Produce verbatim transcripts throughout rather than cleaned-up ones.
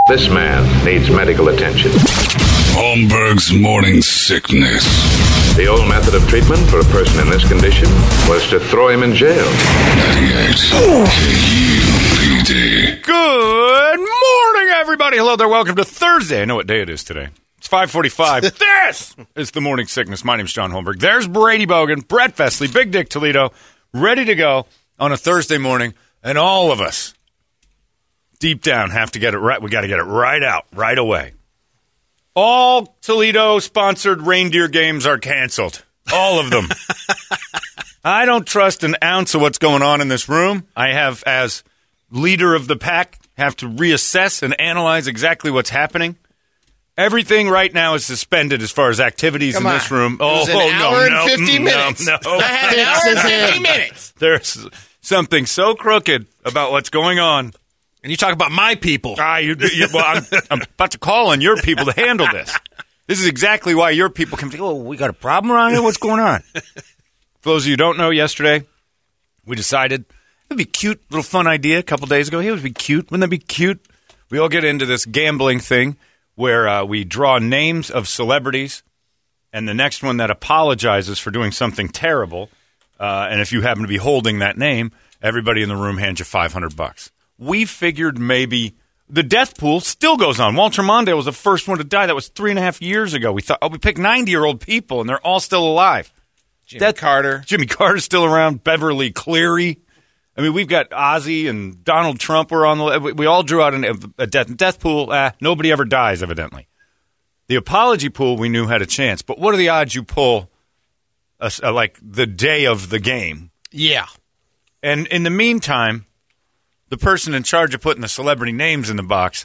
This man needs medical attention. Holmberg's morning sickness. The old method of treatment for a person in this condition was to throw him in jail. ninety-eight K U P D. Good morning, everybody. Hello there. Welcome to Thursday. I know what day it is today. It's five forty-five. This is the morning sickness. My name's John Holmberg. There's Brady Bogan, Brett Festley, Big Dick Toledo, ready to go on a Thursday morning. And all of us, deep down, have to get it right. We got to get it right out, right away. All Toledo-sponsored reindeer games are canceled. All of them. I don't trust an ounce of what's going on in this room. I have, as leader of the pack, have to reassess and analyze exactly what's happening. Everything right now is suspended as far as activities Come in on. this room. It was Oh, an oh hour no, and fifty no, minutes. no, no. I had an hour and fifty minutes. There's something so crooked about what's going on. And you talk about my people. Ah, you, you, well, I'm, I'm about to call on your people to handle this. This is exactly why your people can say, oh, we got a problem around here? What's going on? For those of you who don't know, yesterday we decided it would be a cute, little fun idea a couple days ago. Hey, it would be cute. Wouldn't that be cute? We all get into this gambling thing where uh, we draw names of celebrities, and the next one that apologizes for doing something terrible, uh, and if you happen to be holding that name, everybody in the room hands you five hundred bucks. We figured maybe the death pool still goes on. Walter Mondale was the first one to die. That was three and a half years ago. We thought, oh, we picked ninety-year-old people, and they're all still alive. Jimmy Death, Carter. Jimmy Carter's still around. Beverly Cleary. I mean, we've got Ozzy and Donald Trump were on the we, we all drew out an, a death, death pool. Ah, nobody ever dies, evidently. The apology pool we knew had a chance. But what are the odds you pull, a, a, like, the day of the game? Yeah. And in the meantime, the person in charge of putting the celebrity names in the box,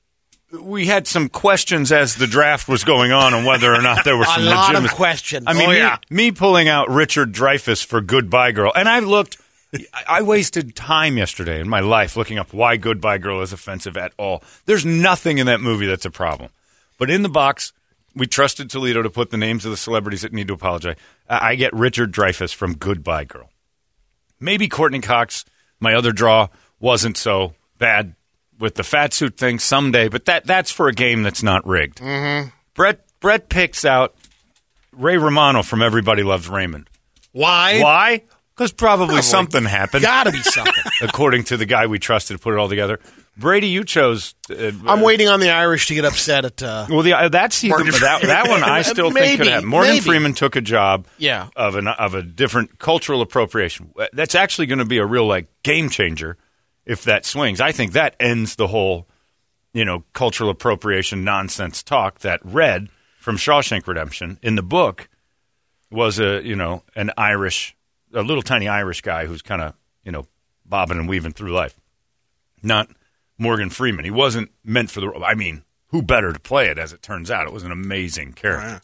we had some questions as the draft was going on on whether or not there were some a lot legitimate of questions. I mean, oh, me, yeah. me pulling out Richard Dreyfuss for Goodbye Girl, and I looked. I wasted time yesterday in my life looking up why Goodbye Girl is offensive at all. There's nothing in that movie that's a problem. But in the box, we trusted Toledo to put the names of the celebrities that need to apologize. I get Richard Dreyfuss from Goodbye Girl. Maybe Courtney Cox, my other draw, wasn't so bad with the fat suit thing someday, but that that's for a game that's not rigged. Mm-hmm. Brett Brett picks out Ray Romano from Everybody Loves Raymond. Why? Why? Because probably, Probably something happened. Gotta be something. According to the guy we trusted to put it all together. Brady, you chose. Uh, I'm waiting on the Irish to get upset at. Uh, well, the, uh, that's the, that, that one I still Maybe, think could happen. Morgan maybe. Freeman took a job Yeah. of an of a different cultural appropriation. That's actually going to be a real like game changer if that swings. I think that ends the whole, you know, cultural appropriation nonsense talk that Red from Shawshank Redemption in the book was a you know an Irish. A little tiny Irish guy who's kind of, you know, bobbing and weaving through life. Not Morgan Freeman. He wasn't meant for the role. I mean, who better to play it, as it turns out. It was an amazing character. Right.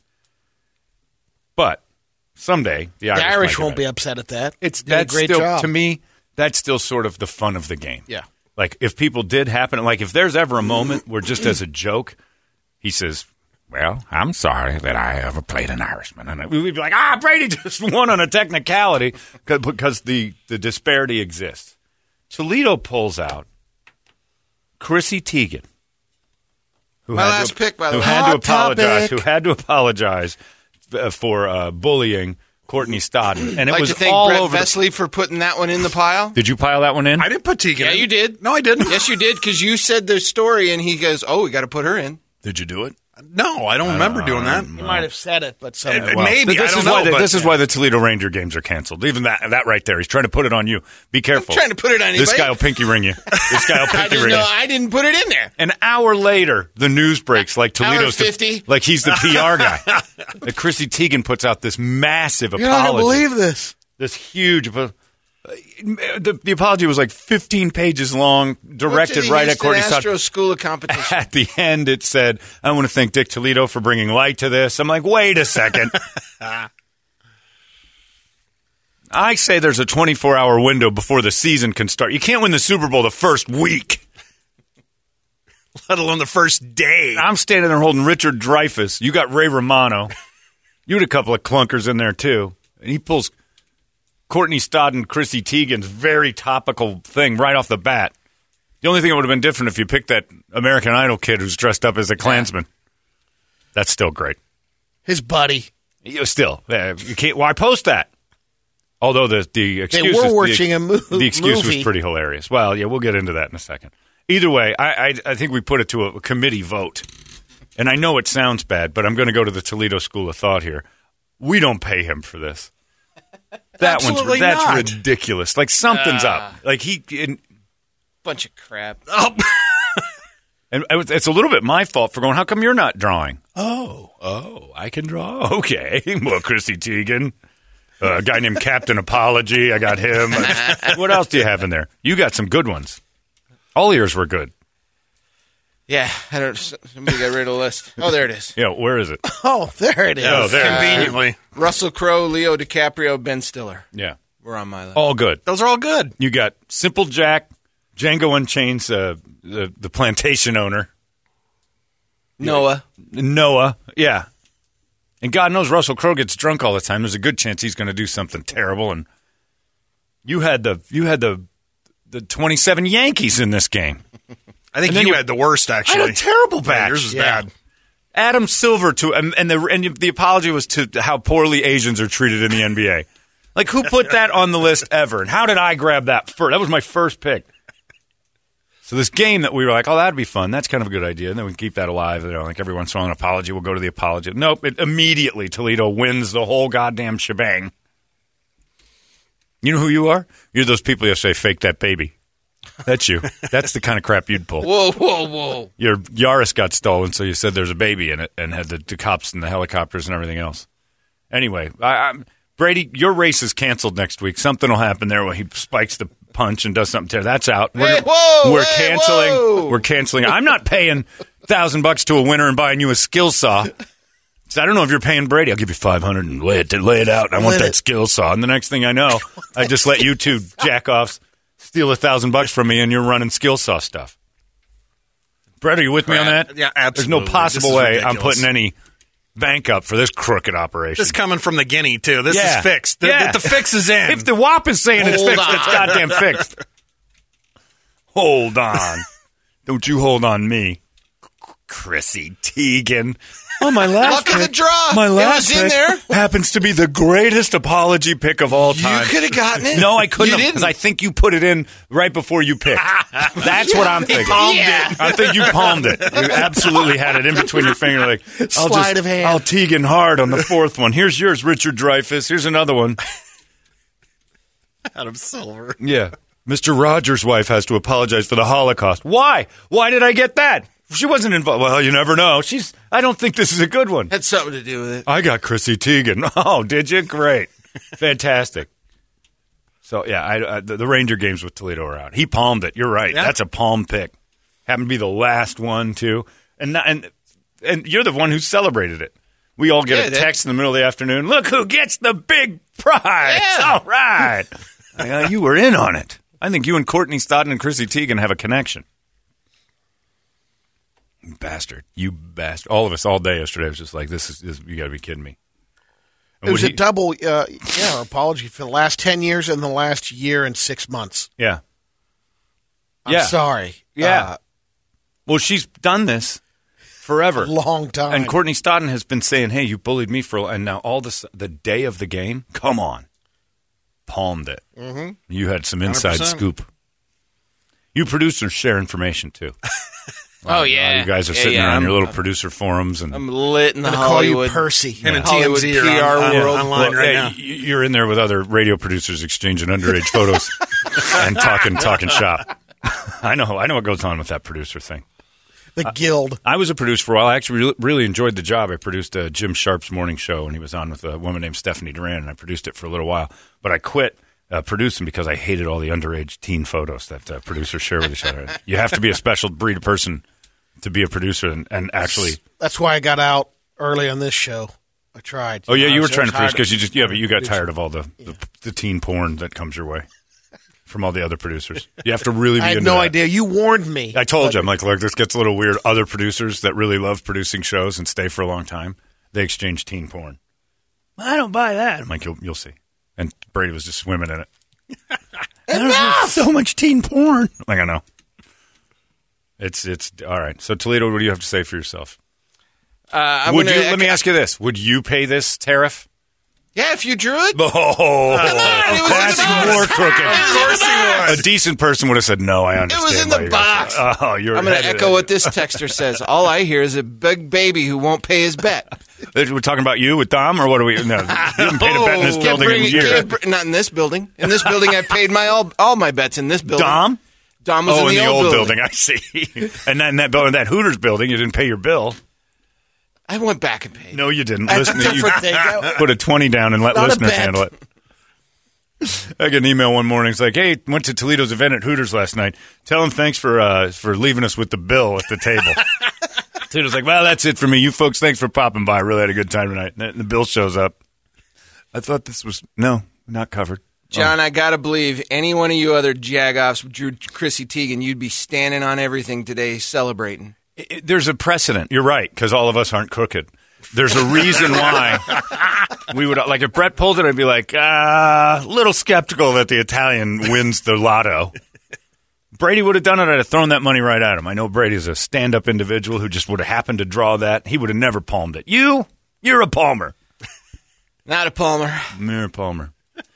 But someday, the Irish, the Irish might won't get be it. upset at that. It's Did a that's great still, job. to me, that's still sort of the fun of the game. Yeah. Like, if people did happen, like, if there's ever a moment where just as a joke, he says, well, I'm sorry that I ever played an Irishman. And we'd be like, ah, Brady just won on a technicality because the, the disparity exists. Toledo pulls out Chrissy Teigen, who My had last to, pick, by the who way. had to Hot apologize, topic. who had to apologize uh, for uh, bullying Courtney Stodden. And it I'd like was to thank all Brett over. The, Vesley for putting that one in the pile. did you pile that one in? I didn't put Tegan Yeah, in. you did. No, I didn't. Yes, you did, because you said the story, and he goes, oh, we got to put her in. Did you do it? No, I don't remember doing that. You might have said it, but some. It- Well, Maybe, This I don't is know, why the, but- this is why the Toledo Ranger games are canceled. Even that that right there. He's trying to put it on you. Be careful. trying to put it on This anybody. guy will pinky ring you. This guy will I pinky just ring know you. I didn't put it in there. An hour later, the news breaks like Toledo's the- fifty. like he's the P R guy. That Chrissy Teigen puts out this massive You're not apology. going to believe this. This huge. apo- The, the apology was like fifteen pages long, directed Went to the right at Houston Courtney Stodden. Astros School of Competition. At the end, it said, I want to thank Dick Toledo for bringing light to this. I'm like, wait a second. I say there's a twenty-four hour window before the season can start. You can't win the Super Bowl the first week. Let alone the first day. I'm standing there holding Richard Dreyfuss. You got Ray Romano. You had a couple of clunkers in there, too. And he pulls Courtney Stodden, Chrissy Teigen's very topical thing right off the bat. The only thing that would have been different if you picked that American Idol kid who's dressed up as a Klansman. That's still great. His buddy. You still, uh, you can't. Why post that? Although the the excuse were is- watching the, a mo- the excuse movie. was pretty hilarious. Well, yeah, we'll get into that in a second. Either way, I I, I think we put it to a, a committee vote, and I know it sounds bad, but I'm going to go to the Toledo School of Thought here. We don't pay him for this. That Absolutely one's that's not. ridiculous. Like something's up. Like he. And, Bunch of crap. Oh, And it's a little bit my fault for going, how come you're not drawing? Oh, oh, I can draw? Okay. Well, Chrissy Teigen, uh, a guy named Captain Apology, I got him. What else do you have in there? You got some good ones. All yours were good. Yeah, I don't. Somebody got rid of the list. Oh, there it is. Yeah, where is it? Oh, there it is. Oh, there. conveniently. Russell Crowe, Leo DiCaprio, Ben Stiller. Yeah. We're on my list. All good. Those are all good. You got Simple Jack, Django Unchained's uh, the, the plantation owner, Noah. Noah. Yeah. And God knows Russell Crowe gets drunk all the time. There's a good chance he's going to do something terrible. And you had the you had the the twenty-seven Yankees in this game. I think And then you you- had the worst, I actually. had a terrible Yeah, batch. yours was Yeah. bad. Adam Silver to and, and the and the apology was to how poorly Asians are treated in the N B A. Like who put that on the list ever? And how did I grab that first? That was my first pick. So this game that we were like, oh, that'd be fun. That's kind of a good idea. And then we can keep that alive. You know, like every once in a while, an apology. We'll go to the apology. Nope. It, immediately, Toledo wins the whole goddamn shebang. You know who you are? You're those people who say, fake that baby. That's you. That's the kind of crap you'd pull. Whoa, whoa, whoa. Your Yaris got stolen, so you said there's a baby in it and had the, the cops and the helicopters and everything else. Anyway, I, I'm, Brady, your race is canceled next week. Something will happen there where he spikes the punch and does something terrible. That's out. We're, Hey, whoa, we're hey, canceling. whoa. We're canceling. I'm not paying thousand bucks to a winner and buying you a skill saw. So I don't know if you're paying Brady. I'll give you five hundred and lay it lay it out. I want Let that it. skill saw. And the next thing I know, I just let you two jack offs steal a thousand bucks from me, and you're running skill saw stuff. Brett, are you with me on that? Yeah, There's no absolutely. possible This is way ridiculous. I'm putting any bank up for this crooked operation. This coming from the guinea, too. This Yeah. is fixed. The, Yeah. the, the fix is in. If the W A P is saying it's Hold fixed, on. it's goddamn fixed. Hold on. Don't you hold on me. Chrissy Teigen. Oh, my last Luck of the pick- draw. My It last was in pick there. happens to be the greatest apology pick of all time. You could have gotten it. No, I couldn't You because didn't. I think you put it in right before you picked. That's what I'm thinking. palmed it. I think you palmed it. You absolutely had it in between your finger. Like I'll Sleight just, of hand. I'll Teagan hard on the fourth one. Here's yours, Richard Dreyfuss. Here's another one. Out of silver. Yeah. Mister Rogers' wife has to apologize for the Holocaust. Why? Why did I get that? She wasn't involved. Well, you never know. She's. I don't think this is a good one. Had something to do with it. I got Chrissy Teigen. Oh, did you? Great. Fantastic. So, yeah, I, I, the, the Ranger games with Toledo are out. He palmed it. You're right. Yeah. That's a palm pick. Happened to be the last one, too. And not, and and you're the one who celebrated it. We all get Yeah, a that- text in the middle of the afternoon. Look who gets the big prize. Yeah. All right. Uh, you were in on it. I think you and Courtney Stodden and Chrissy Teigen have a connection. You bastard. You bastard. All of us all day yesterday was just like, this is, this, you got to be kidding me. And It was would a he- double, uh, yeah, apology for the last ten years and the last year and six months. Yeah. I'm Yeah. sorry. Yeah. Well, she's done this forever. Uh, long time. And Courtney Stodden has been saying, hey, you bullied me for, and now all this, the day of the game, come on. Palmed it. Mm-hmm. You had some inside one hundred percent. scoop. You producers share information, too. Oh, yeah. You guys are Yeah, sitting yeah, there on your I'm- little producer forums. and I'm lit in the I'm going to call Hollywood. you Percy. Him and Hollywood T M Z P are R on, world. online Well, right hey, now. y- You're in there with other radio producers exchanging underage photos and talking talking shop. I know. I know what goes on with that producer thing. The Guild. I was a producer for a while. I actually re- really enjoyed the job. I produced uh, Jim Sharp's morning show, and he was on with a woman named Stephanie Duran, and I produced it for a little while. But I quit uh, producing because I hated all the underage teen photos that uh, producers share with each other. You have to be a special breed of person to be a producer and, and actually. That's why I got out early on this show. I tried. Oh yeah, you I were was trying to produce tired because you of- just yeah, but you got tired of all the, the the teen porn that comes your way from all the other producers. You have to really be I had into no that. idea. You warned me. I told But you, I'm like, look, this gets a little weird. Other producers that really love producing shows and stay for a long time, they exchange teen porn. I don't buy that. I'm like, you'll, you'll see. And Brady was just swimming in it. There's so much teen porn. Like, I know. It's it's all right. So Toledo, what do you have to say for yourself? Uh, I'm Would gonna, you? Let me ask you this: would you pay this tariff? Yeah, if you drew it. Oh, on, it was that's in the box. more crooked. Of course he was. A decent person would have said, "No, I understand." was in why the you got box. that." Oh, you're. I'm going to ahead of echo it. what this texter says. All I hear is a big baby who won't pay his bet. We're talking about you with Dom, or what are we? No, you haven't paid a bet in this Can't building bring in a it- year. can't br- not in this building. In this building, I paid my all, all my bets in this building. Dom? Dom was Oh, in the, old, building. I see. And then that building, that Hooters building, you didn't pay your bill. I went back and paid. No, you didn't. That's a Listen, you different thing. That- put a twenty down and let Not a listeners bet. handle it. I got an email one morning. It's like, hey, went to Toledo's event at Hooters last night. Tell them thanks for uh, for leaving us with the bill at the table. Toledo's like, well, that's it for me. You folks, thanks for popping by. Really had a good time tonight. And the bill shows up. I thought this was, no, not covered. John, I got to believe any one of you other jagoffs drew Chrissy Teigen, you'd be standing on everything today celebrating. It- it- there's a precedent. You're right, because all of us aren't crooked. There's a reason why we would, like, if Brett pulled it, I'd be like, ah, a little skeptical that the Italian wins the lotto. Brady would have done it. I'd have thrown that money right at him. I know Brady's a stand-up individual who just would have happened to draw that. He would have never palmed it. You, you're a palmer. Not a Palmer. You're a palmer.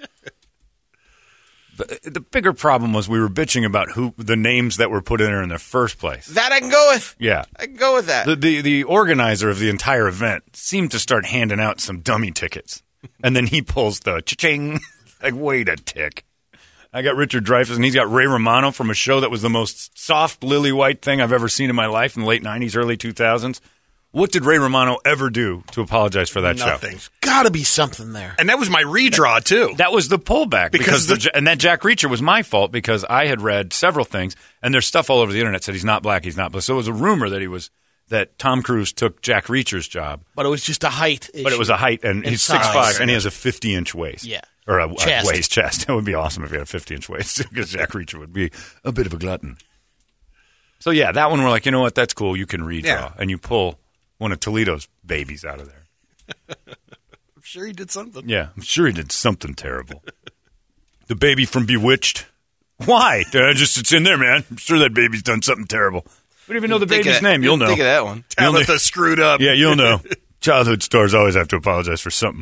The, the bigger problem was we were bitching about who the names that were put in there in the first place. That I can go with. Yeah. I can go with that. The, the the organizer of the entire event seemed to start handing out some dummy tickets, and then he pulls the cha-ching. Like, wait a tick. I got Richard Dreyfuss, and he's got Ray Romano from a show that was the most soft, lily white thing I've ever seen in my life in the late nineties, early two thousands. What did Ray Romano ever do to apologize for that Nothing. show? Got to be something there. And that was my redraw, too. That was the pullback because, Because the- the, and that Jack Reacher was my fault because I had read several things, and there's stuff all over the internet that said he's not black, he's not black. So it was a rumor that he was that Tom Cruise took Jack Reacher's job, But it was just a height issue. but it was a height, and And he's size. six five, and he has a fifty inch waist. Yeah. Or a, a Chest. waist chest. That would be awesome if he had a fifty inch waist because Jack Reacher would be a bit of a glutton. So, yeah, that one we're like, you know what, that's cool. You can redraw. Yeah. And you pull one of Toledo's babies out of there. I'm sure he did something. Yeah, I'm sure he did something terrible. The baby from Bewitched. Why? Uh, just it's in there, man. I'm sure that baby's done something terrible. We don't even know the Think of baby's that- name. You'll know. Think of that one. You'll know. Tabitha screwed up. Yeah, you'll know. Childhood stars always have to apologize for something.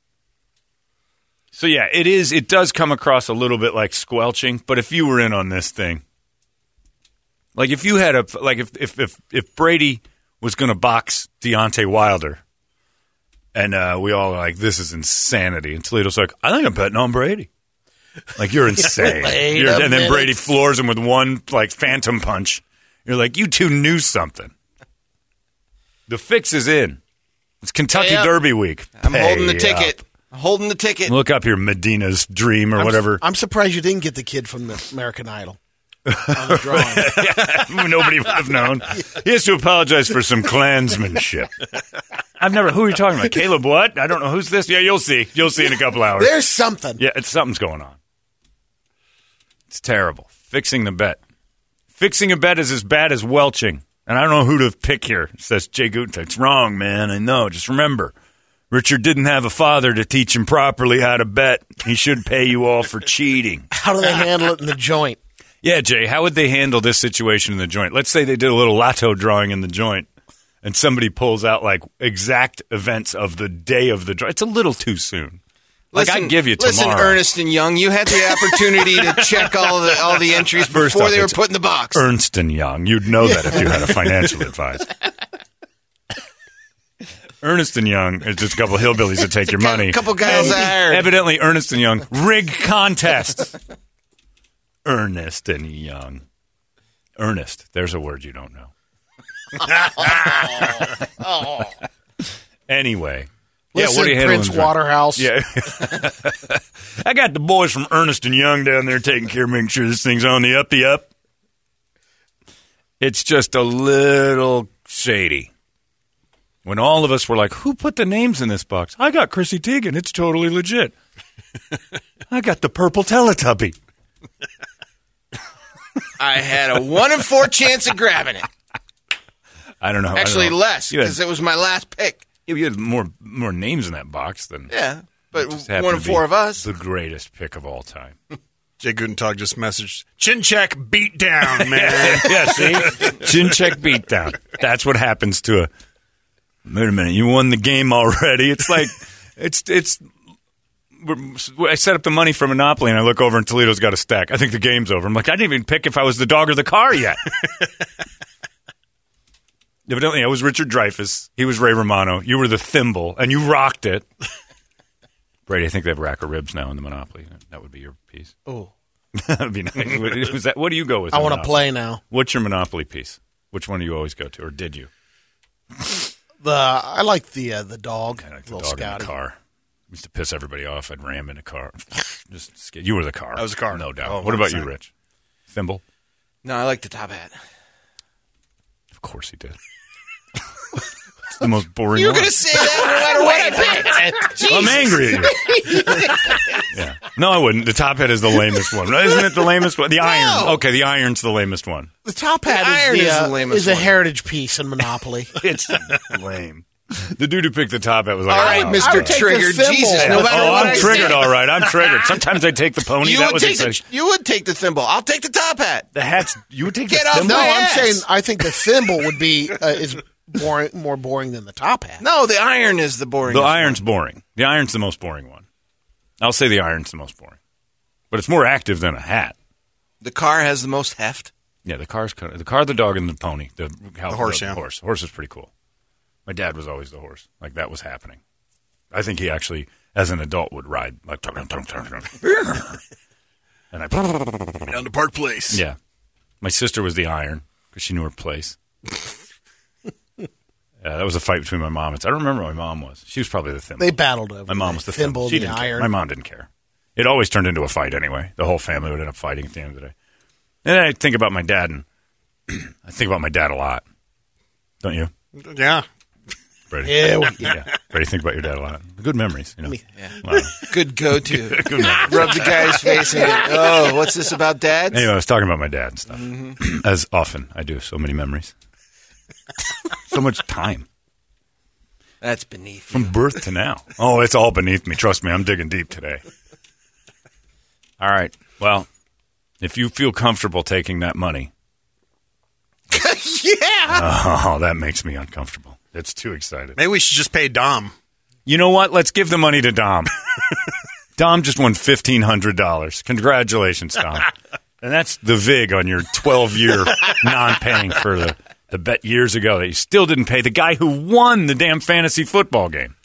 So yeah, it is. It does come across a little bit like squelching. But if you were in on this thing, like if you had a like if if if, if Brady was going to box Deontay Wilder, and uh, we all are like, this is insanity, and Toledo's like, I think I'm betting on Brady. Like, you're insane. Wait You're- a and then minute. Brady floors him with one like phantom punch. You're like, you two knew something. The fix is in. It's Kentucky Pay up. Derby week. I'm Pay holding the up. ticket. I'm holding the ticket. Look up here, Medina's Dream or I'm, whatever. I'm surprised you didn't get the kid from the American Idol on the drawing. Nobody would have known. He has to apologize for some Klansmanship. I've never. Who are you talking about? Caleb what? I don't know. Who's this? Yeah, you'll see. You'll see in a couple hours. There's something. Yeah, it's, something's going on. It's terrible. Fixing the bet. Fixing a bet is as bad as welching. And I don't know who to pick here, says Jay Guten. It's wrong, man. I know. Just remember, Richard didn't have a father to teach him properly how to bet. He should pay you all for cheating. How do they handle it in the joint? Yeah, Jay, how would they handle this situation in the joint? Let's say they did a little lotto drawing in the joint, and somebody pulls out, like, exact events of the day of the draw. It's a little too soon. Like, Listen, I'd give you tomorrow. Listen, Ernest and Young, you had the opportunity to check all the all the entries First before off, they were it's put in the box. Ernst and Young. You'd know that if you had a financial advisor. Ernest and Young is just a couple of hillbillies that take your money. A couple guys And I hired. Evidently, Ernest and Young rig contests. Ernest and Young. Ernest. There's a word you don't know. Anyway. Listen, yeah, what are you handling? Prince Waterhouse. Yeah. I got the boys from Ernest and Young down there taking care of making sure this thing's on the up-the up. It's just a little shady. When all of us were like, who put the names in this box? I got Chrissy Teigen. It's totally legit. I got the purple Teletubby. I had a one in four chance of grabbing it. I don't know. I don't Actually, know. less You had, because it was my last pick. you had more more names in that box than Yeah, but just happened one in to four be of us. the greatest pick of all time. Jay Gutentag just messaged, chin check, beat down, man. Yeah, see? Chin check beatdown. That's what happens to a... Wait a minute, you won the game already. It's like, it's, it's... we're- I set up the money for Monopoly, and I look over, and Toledo's got a stack. I think the game's over. I'm like, I didn't even pick if I was the dog or the car yet. Evidently, I was Richard Dreyfuss. He was Ray Romano. You were the thimble, and you rocked it. Brady, I think they have rack of ribs now in the Monopoly. That would be your piece. Oh, That would be nice. What, was that, what do you go with? I in want to Monopoly? play now. What's your Monopoly piece? Which one do you always go to, or did you? The I like the uh, the dog, I like the little dog in Scotty. the car. Used to piss everybody off. I'd ram in a car. Just sca- you were the car. I was the car. no doubt. Oh, what about you, one hundred percent. Rich? Thimble? No, I like the top hat. Of course he did. It's the most boring. You were one. going to say that no matter what I picked. I'm angry at you. Yeah. No, I wouldn't. The top hat is the lamest one. Isn't it the lamest one? The iron. Okay, the iron's the lamest one. The top hat The iron is, the, is uh, the lamest is a one. heritage piece in Monopoly. It's lame. The dude who picked the top hat was like, All right, oh, Mister I would take the Triggered. thimble. Jesus, no matter oh, what I'm I triggered, say. all right. I'm triggered. Sometimes I take the pony. You that would, was take the, exciting. you would take the thimble. I'll take the top hat. The hats. You would take Get the off thimble? No, my I'm ass. saying I think the thimble would be uh, is boring, more boring than the top hat. No, the iron is the boring. The iron's boring. The iron's the most boring one. I'll say the iron's the most boring. But it's more active than a hat. The car has the most heft. Yeah, the car's kind of, the car, the dog, and the pony. The, how, The horse, the yeah. horse. Horse is pretty cool. My dad was always the horse. Like, that was happening. I think he actually, as an adult, would ride like, tung, tung, tung, tung. And I, Down to Park Place. yeah. My sister was the iron because she knew her place. Yeah, that was a fight between my mom and I don't remember what my mom was. She was probably the thimble. They battled over My mom was the thimble, thimble. She the didn't care. iron. My mom didn't care. It always turned into a fight anyway. The whole family would end up fighting at the end of the day. And then I think about my dad, and I think about my dad a lot. Don't you, Yeah. Brady? Yeah, we- yeah. Brady, think about your dad a lot. Good memories, you know. Yeah. Wow. Good go-to. Good memories. Rub the guy's face in it. Oh, what's this about dads? Anyway, I was talking about my dad and stuff. Mm-hmm. As often I do, so many memories, so much time That's beneath from you. birth to now. Oh, it's all beneath me. Trust me, I'm digging deep today. All right. Well, if you feel comfortable taking that money, Yeah. oh, that makes me uncomfortable. It's too excited. Maybe we should just pay Dom. You know what? Let's give the money to Dom. Dom just won fifteen hundred dollars. Congratulations, Dom. And that's the vig on your twelve-year non-paying for the, the bet years ago that you still didn't pay. The guy who won the damn fantasy football game.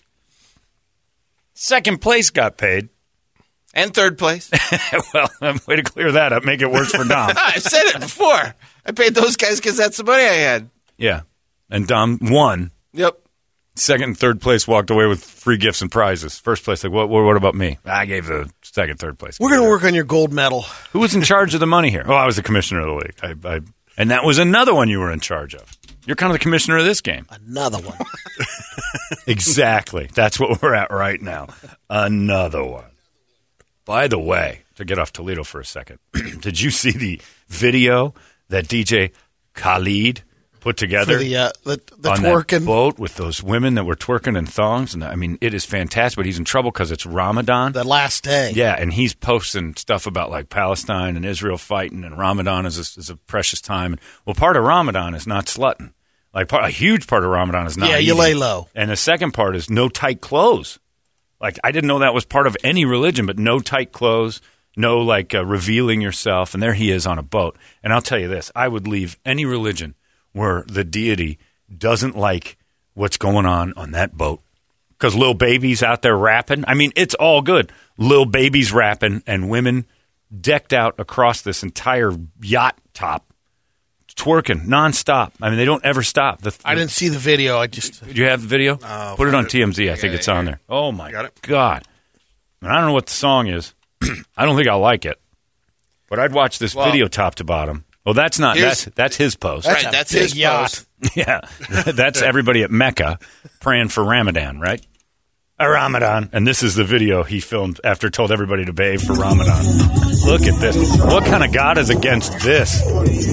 Second place got paid. And third place. Well, way to clear that up. Make it worse for Dom. I've said it before. I paid those guys because that's the money I had. Yeah. And Dom won. Yep. Second and third place walked away with free gifts and prizes. First place, like, what, what, what about me? I gave the second, third place. We're going to work on your gold medal. Who was in charge of the money here? Oh, I was the commissioner of the league. I, I, and that was another one you were in charge of. You're kind of the commissioner of this game. Another one. Exactly. That's what we're at right now. Another one. By the way, to get off Toledo for a second, did you see the video that D J Khalid put together? For the, uh, the, the on twerking. that boat with those women that were twerking in thongs? And I mean, it is fantastic, but he's in trouble because it's Ramadan. The last day. Yeah, and he's posting stuff about like Palestine and Israel fighting, and Ramadan is a, is a precious time. Well, part of Ramadan is not slutting. Like part, a huge part of Ramadan is not. Yeah, you eating. lay low. And the second part is no tight clothes. Like I didn't know that was part of any religion, but no tight clothes, no like uh, revealing yourself. And there he is on a boat. And I'll tell you this: I would leave any religion where the deity doesn't like what's going on on that boat. Because Lil Baby's out there rapping. I mean, it's all good. Lil Baby's rapping and women decked out across this entire yacht top, twerking nonstop. I mean, they don't ever stop. The, I didn't see the video. I just. Do you have the video? Oh, Put it on it. T M Z. I think it it's on there. Oh, my Got it? God. And I don't know what the song is. I don't think I'll like it. But I'd watch this Well- video top to bottom. Well, that's not. Here's- That's, that's his post. That's Right, a that's big his yacht. post. Yeah, that's everybody at Mecca praying for Ramadan, right? A Ramadan. And this is the video he filmed after told everybody to bathe for Ramadan. Look at this. What kind of God is against this?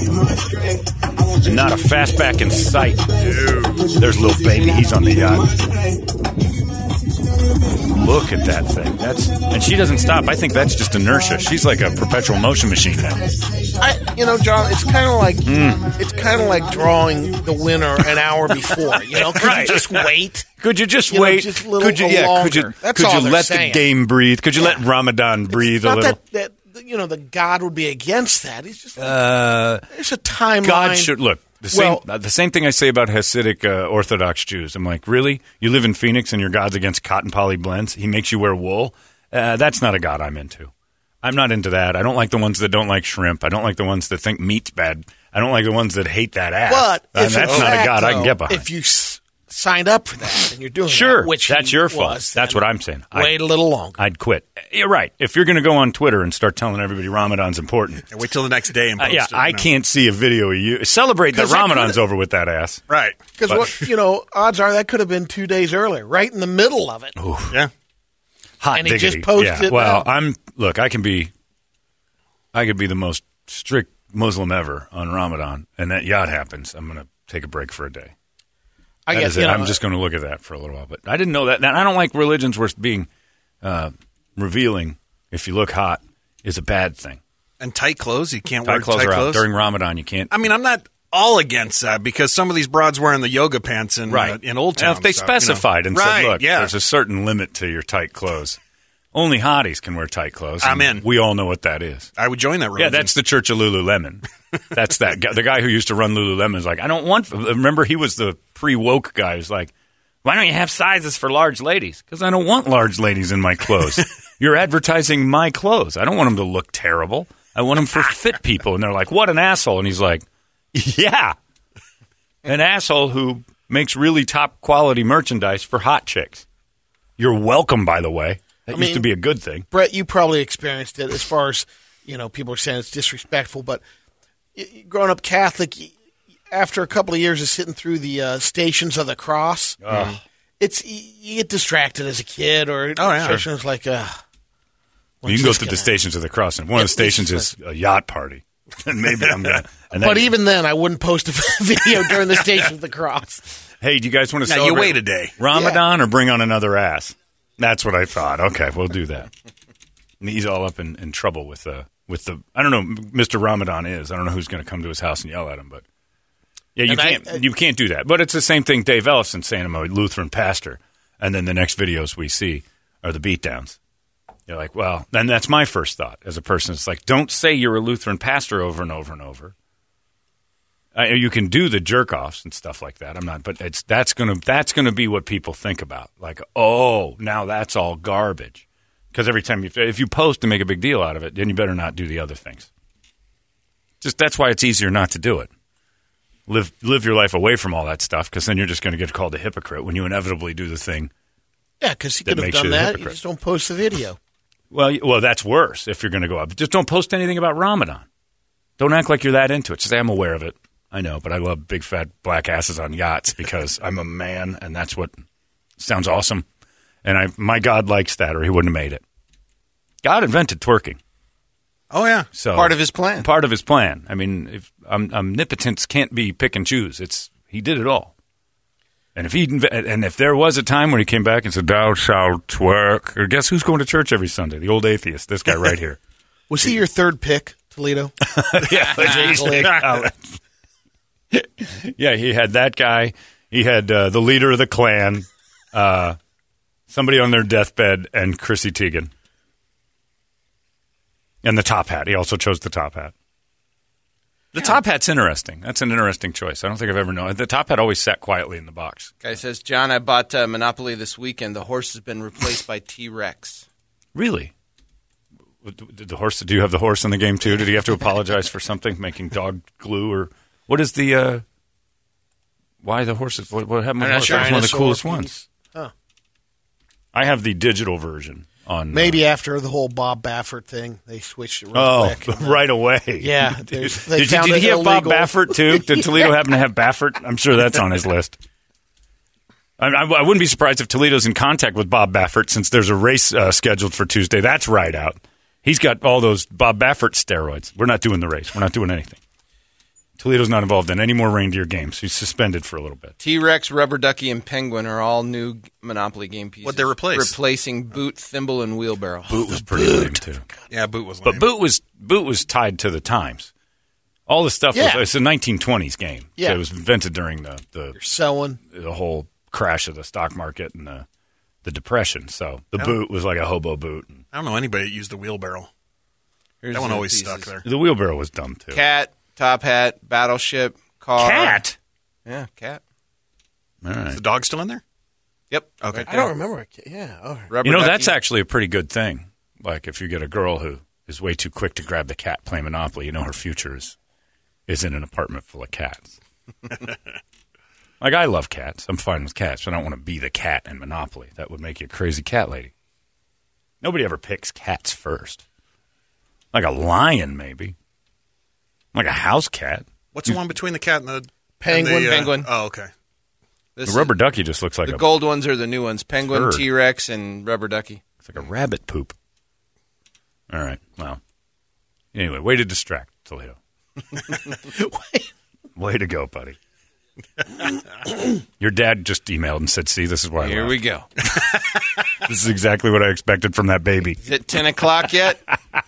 Not a fastback in sight. Dude. There's Lil Baby. He's on the yacht. Look at that thing. That's and she doesn't stop. I think that's just inertia. She's like a perpetual motion machine now. I, you know, John, it's kind of like mm. it's kind of like drawing the winner an hour before. You know, could right. you just wait? Could you just you wait? Know, just a little could you? Yeah. Longer. Could you? That's could all you let saying. the game breathe? Could you yeah. let Ramadan breathe it's a not little? That, that you know, the God would be against that. He's just uh, there's a timeline. God should look. The well, same, the same thing I say about Hasidic uh, Orthodox Jews. I'm like, really? You live in Phoenix and your God's against cotton poly blends? He makes you wear wool? Uh, that's not a God I'm into. I'm not into that. I don't like the ones that don't like shrimp. I don't like the ones that think meat's bad. I don't like the ones that hate that ass. But uh, if that's in not fact, a God though, I can get behind. If you s- signed up for that and you're doing sure, that, which that's he your fault. was, That's what I'm saying. Wait I'd, a little longer. I'd quit. You're right. If you're going to go on Twitter and start telling everybody Ramadan's important. And wait till the next day and Uh, post yeah, it, I you know. can't see a video of you. Celebrate that 'Cause that Ramadan's could've- over with that ass. Right. Because what you know, odds are that could have been two days earlier, right in the middle of it. Yeah. Hot And he diggity. just posted yeah. it Well, now. I'm look. I can be, I could be the most strict Muslim ever on Ramadan, and that yacht happens. I'm going to take a break for a day. I That guess is it. you know, I'm just going to look at that for a little while. But I didn't know that. And I don't like religions where being uh, revealing. If you look hot, is a bad thing. And tight clothes. You can't Tight wear clothes tight are out clothes. during Ramadan. You can't. I mean, I'm not all against that because some of these broads wearing the yoga pants in, Right. uh, in Old Town. Now, if they stuff, you know. specified and right, said, look, yeah. there's a certain limit to your tight clothes. Only hotties can wear tight clothes. I'm and in. We all know what that is. I would join that religion. Yeah, that's the Church of Lululemon. That's that guy. The guy who used to run Lululemon is like, I don't want. Remember, he was the pre-woke guy. Who's like, why don't you have sizes for large ladies? Because I don't want large ladies in my clothes. You're advertising my clothes. I don't want them to look terrible. I want them for fit people. And they're like, what an asshole. And he's like, yeah, an asshole who makes really top quality merchandise for hot chicks. You're welcome, by the way. That I used mean, to be a good thing. Brett, you probably experienced it as far as, you know, people are saying it's disrespectful, but y- y- growing up Catholic, y- after a couple of years of sitting through the uh, Stations of the Cross, it's y- you get distracted as a kid or Oh, yeah. it's like, uh, You can go through the Stations of the Cross, and one of the It's- stations is a yacht party. And maybe I'm gonna. And But then- even then, I wouldn't post a video during the Stations of the Cross. hey, do you guys want to Now, you celebrate wait a day. Ramadan or bring on another ass? That's what I thought. Okay, we'll do that. And he's all up in, in trouble with the with the. I don't know, Mister Ramadan is. I don't know who's going to come to his house and yell at him, but yeah, you And I- can't you can't do that. But it's the same thing. Dave Ellison saying I'm a Lutheran pastor, and then the next videos we see are the beatdowns. You're like, well, then that's my first thought as a person. It's like, don't say you're a Lutheran pastor over and over and over. Uh, you can do the jerk offs and stuff like that. I'm not, but it's that's gonna that's gonna be what people think about. Like, oh, now that's all garbage. Because every time you if you post and make a big deal out of it, then you better not do the other things. Just that's why it's easier not to do it. Live live your life away from all that stuff, because then you're just going to get called a hypocrite when you inevitably do the thing. Yeah, because he That could have makes you done the that. You hypocrite. just don't post the video. Well, y- well, that's worse if you're going to go up. Just don't post anything about Ramadan. Don't act like you're that into it. Just say, I'm aware of it. I know, but I love big fat black asses on yachts because I'm a man, and that's what sounds awesome. And I, my God likes that, or he wouldn't have made it. God invented twerking, Oh, yeah. so Part of his plan. Part of his plan. I mean, if, um, omnipotence can't be pick and choose. It's he did it all. And if he inve- and if there was a time when he came back and said, "Thou shalt twerk," or guess who's going to church every Sunday? The old atheist. This guy right here. Was he your third pick, Toledo? yeah, yeah, he had that guy. He had uh, the leader of the Klan, uh, somebody on their deathbed, and Chrissy Teigen. And the top hat. He also chose the top hat. The top hat's interesting. That's an interesting choice. I don't think I've ever known. The top hat always sat quietly in the box. Guy says, John, I bought uh, Monopoly this weekend. The horse has been replaced by T-Rex. Really? Did the horse? Do you have the horse in the game too? Did he have to apologize for something, making dog glue, or what is the? Uh, why the horses? What, what happened with I'm not the horse? sure. That was one of the Dinosaur coolest piece. ones. Huh. I have the digital version on. Maybe Uh, after the whole Bob Baffert thing, they switched it real oh, quick. right away. Yeah, did, there's- they did, you- found did it he have Bob illegal. Baffert too? Did Toledo happen to have Baffert? I'm sure that's on his list. I, I, I wouldn't be surprised if Toledo's in contact with Bob Baffert since there's a race uh, scheduled for Tuesday. That's right out. He's got all those Bob Baffert steroids. We're not doing the race. We're not doing anything. Toledo's not involved in any more reindeer games. He's suspended for a little bit. T-Rex, Rubber Ducky, and Penguin are all new Monopoly game pieces. What'd they replace? Replacing Boot, Thimble, and Wheelbarrow. Boot was pretty lame, too. Yeah, Boot was lame. But Boot was Boot was tied to the times. All the stuff Yeah. was it's a nineteen twenties game. Yeah. So it was invented during the the, You're selling. the whole crash of the stock market and the the depression. So the Yeah. Boot was like a hobo boot. I don't know anybody that used the wheelbarrow. Here's That one the always pieces. stuck there. The wheelbarrow was dumb too. Cat, Top Hat, Battleship, Car. Cat? Yeah, Cat. All right. Is the dog still in there? Yep. Okay. Right I there. don't remember. it. Yeah. All right. Rubber You know, Ducky. that's actually a pretty good thing. Like if you get a girl who is way too quick to grab the cat playing Monopoly, you know her future is is in an apartment full of cats. Like I love cats. I'm fine with cats. But I don't want to be the cat in Monopoly. That would make you a crazy cat lady. Nobody ever picks cats first. Like a lion, maybe. Like a house cat. What's the one between the cat and the Penguin. and the, uh, Penguin. Oh, okay. This The rubber ducky just looks like The a gold ones are the new ones. Penguin, Bird. T-Rex, and Rubber Ducky. it's like a rabbit poop. All right. Well. Anyway, way to distract, Toledo. Way to go, buddy. Your dad just emailed and said, see, this is why I Here left. we go. This is exactly what I expected from that baby. Is it ten o'clock yet?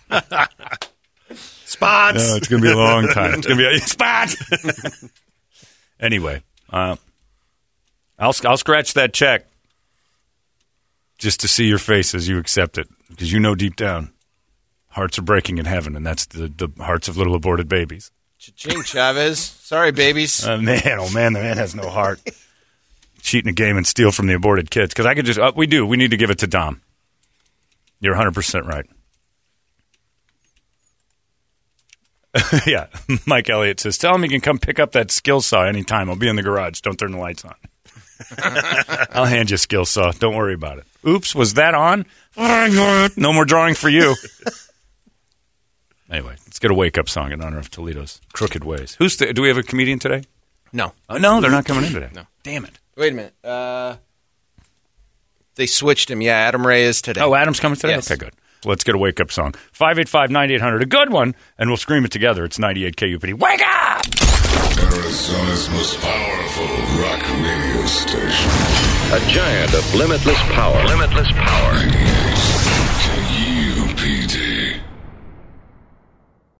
Spots. No, it's going to be a long time. It's going to be a spot. Anyway, uh, I'll I'll scratch that check just to see your face as you accept it, because you know deep down hearts are breaking in heaven, and that's the, the hearts of little aborted babies. Cha-ching, Chavez. Sorry, babies. Uh, man, oh man, the man has no heart. Cheat in a game and steal from the aborted kids. Because I could just, uh, we do. We need to give it to Dom. You're one hundred percent right. Yeah, Mike Elliott says, tell him he can come pick up that skill saw anytime. I'll be in the garage. Don't turn the lights on. I'll hand you a skill saw. Don't worry about it. Oops, was that on? No more drawing for you. Anyway, let's get a wake-up song in honor of Toledo's crooked ways. Who's the, do we have a comedian today? No. Oh, no, they're not coming in today. No. Damn it. Wait a minute. Uh, they switched him. Yeah, Adam Ray is today. Oh, Adam's coming today? Yes. Okay, good. Let's get a wake-up song. five eight five, nine eight hundred, a good one, and we'll scream it together. It's ninety-eight K U P D. Wake up! Arizona's most powerful rock radio station. A giant of limitless power. Limitless power. K U P D.